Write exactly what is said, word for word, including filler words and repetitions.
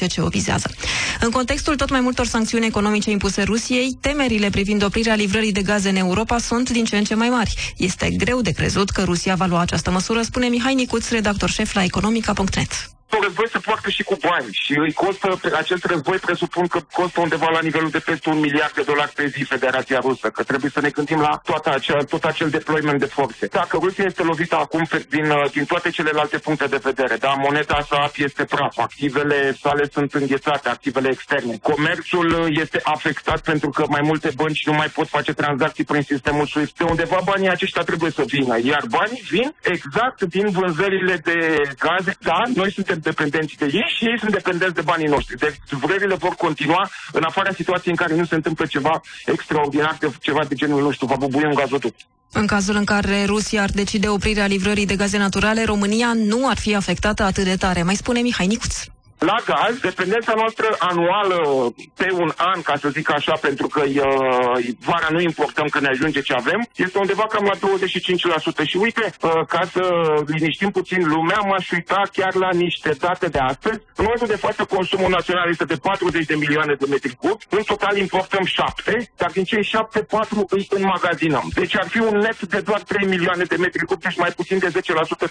ceea ce o vizează. În contextul tot mai multor sancțiuni economice impuse Rusiei, temerile privind oprirea livrării de gaze în Europa sunt din ce în ce mai mari. Este greu de crezut că Rusia va lua această măsură, spune Mihai Nicuț, redactor șef la economica punct net. Un război se poartă și cu bani și îi costă, acest război presupun că costă undeva la nivelul de peste un miliard de dolari pe zi Federația Rusă, că trebuie să ne gândim la toată acea, tot acel deployment de forțe. Dacă Rusia este lovită acum din, din toate celelalte puncte de vedere, da, moneda sa este praf, activele sale sunt înghețate, activele externe. Comerțul este afectat pentru că mai multe bănci nu mai pot face tranzacții prin sistemul SWIFT. De undeva banii aceștia trebuie să vină, iar banii vin exact din vânzările de gaze. Da, noi suntem dependenți de ei și ei sunt dependenți de banii noștri. Deci vrările vor continua în afara situației în care nu se întâmplă ceva extraordinar, de ceva de genul, nu știu, va bubui un gazoduct. În cazul în care Rusia ar decide oprirea livrării de gaze naturale, România nu ar fi afectată atât de tare, mai spune Mihai Nicuț. La gaz, dependența noastră anuală pe un an, ca să zic așa, pentru că uh, vara nu importăm, că ne ajunge ce avem, este undeva cam la douăzeci și cinci la sută. Și uite, uh, ca să liniștim puțin lumea, m-aș uita chiar la niște date de astăzi. În momentul de față, consumul național este de patruzeci de milioane de metri cub. În total importăm șapte, dar din cei șapte, patru îi înmagazinăm. Deci ar fi un net de doar trei milioane de metri cub, deci mai puțin de zece la sută